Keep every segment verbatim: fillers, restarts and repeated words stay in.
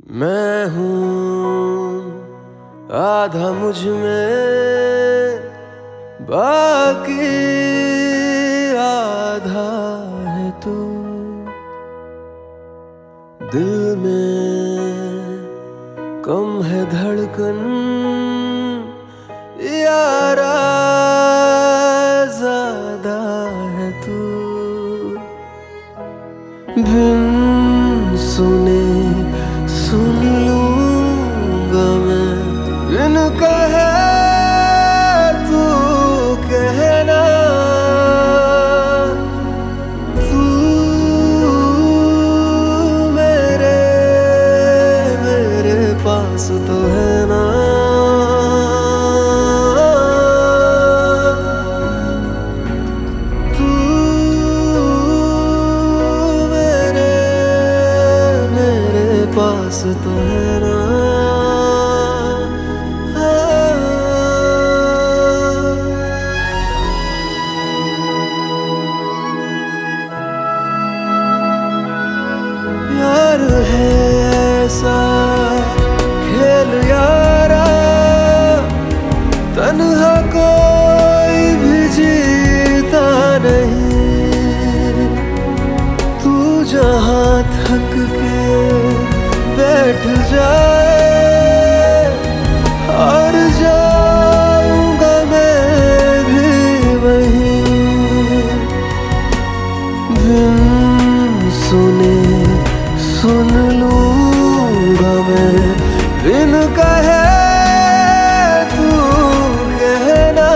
मैं हूँ आधा मुझ में, बाकी आधा है तू। दिल में कम है धड़कन यारा, ज़्यादा है तू। बिन सुने सुन लूँगा मैं, बिन कहे तू कहना। तू मेरे मेरे पास तो है ना। तू मेरे मेरे पास तो है ना। प्यार है ऐसा खेल यारा, तन्हा कोई भी जीता नहीं। तू जहाँ थक के बैठ जाए, और जाऊंगा मैं भी वहीं। बिन सुने सुन लूँगा मैं, बिन कहे तू कहना।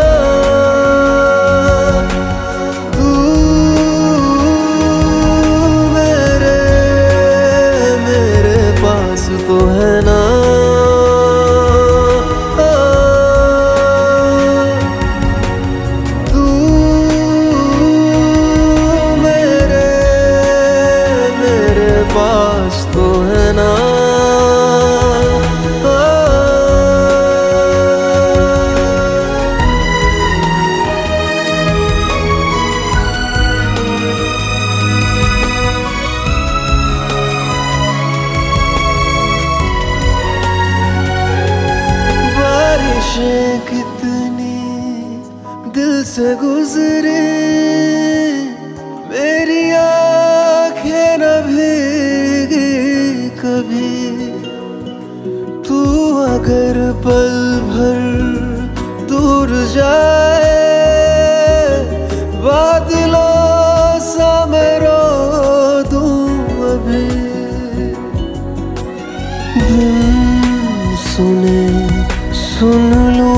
तू मेरे मेरे पास तो है ना। तू मेरे मेरे पास तो है ना। बारिशें कितनी दिल से गुजरी, मेरी आँखें न भीगी कभी। तू अगर पल भर दूर जाए, बादलों सा मैं रो दूं अभी। बिन सुने सुन लूं